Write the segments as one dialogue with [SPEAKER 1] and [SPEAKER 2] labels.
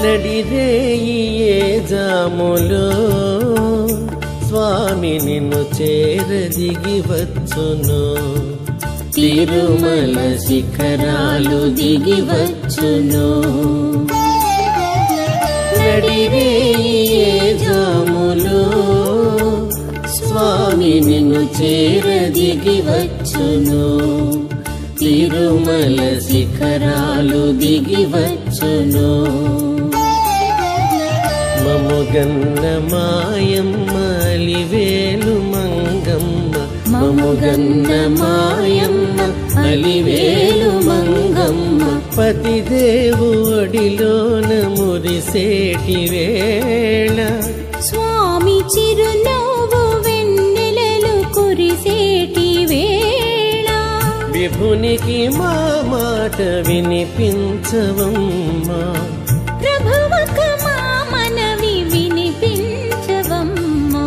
[SPEAKER 1] నడిరేయి ఏ జాములో స్వామి నిన్ను చేరదిగి వచ్చును తిరుమల శిఖరాలు దిగి వచ్చును నడిరేయి ఏ జాములో స్వామి నిన్ను చేరదిగి వచ్చును తిరుమల శిఖరాలు దిగి వచ్చును మముగన్న మాయమ్మ అలివేలు మంగమ్మ మముగన్న మాయమ్మ అలివేలు మంగమ్మ పతిదేవు ఒడిలోన మురిసేటి వేళ
[SPEAKER 2] స్వామి చిరునవ్వు వెన్నెలలు కురిసేటి వేళ
[SPEAKER 1] విభునికి మా మాట వినిపించవమ్మా
[SPEAKER 2] ప్రభువకు మా మనవి వినిపించవమ్మా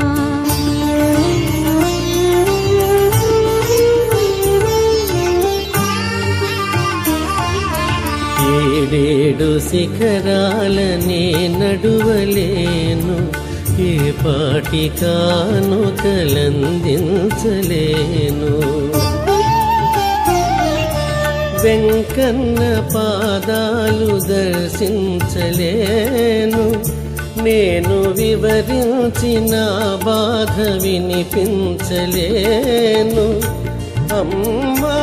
[SPEAKER 1] ఏడేడు శిఖరాలనే నడువలేను ఏ పాటి కాను కలందించలేను వెంకన్న పాదాలు దర్శించలేను నేను వివరించిన బాధ వినిపించలేను అమ్మా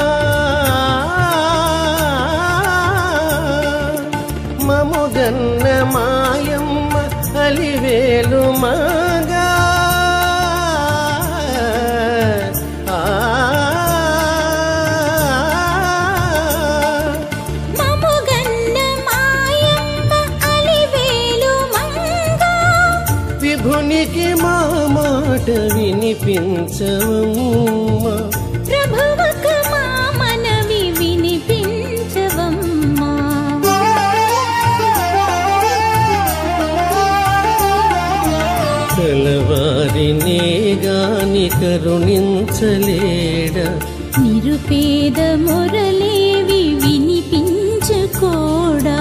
[SPEAKER 1] మముగన్న మాయమ్మ అలివేలు మగా విభునికి మా మాట వినిపించవమ్మా
[SPEAKER 2] ప్రభువకు మా మనవి వినిపించవమ్మా
[SPEAKER 1] కలవారినే గాని కరుణించలేడా
[SPEAKER 2] నిరుపేద మురళేవి వినిపించుకోడా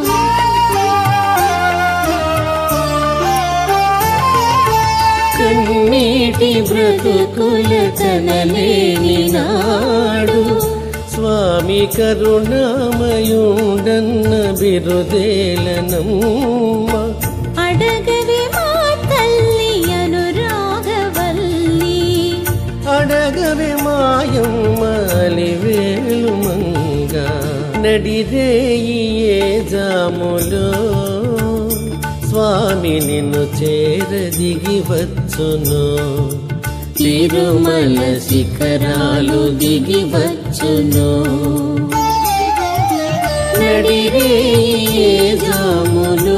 [SPEAKER 1] కన్నీటి బ్రతుకుల కనలేని నాడు స్వామి కరుణామయుండన్న బిరుదేలనమ్మ
[SPEAKER 2] అడగవే మా తల్లి అనురాగవల్లి
[SPEAKER 1] అడగవే మాయమ్మ అలివేలు మంగ నడిరేయి ఏ జాములో స్వామి నిన్ను చేరదిగి వచ్చును తిరుమల శిఖరాలు దిగి వచ్చును నడిరేయి ఏ జాములో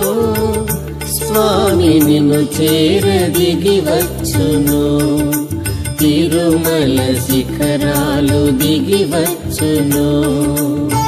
[SPEAKER 1] స్వామి నిన్ను చేరదిగి వచ్చును తిరుమల శిఖరాలు దిగి వచ్చును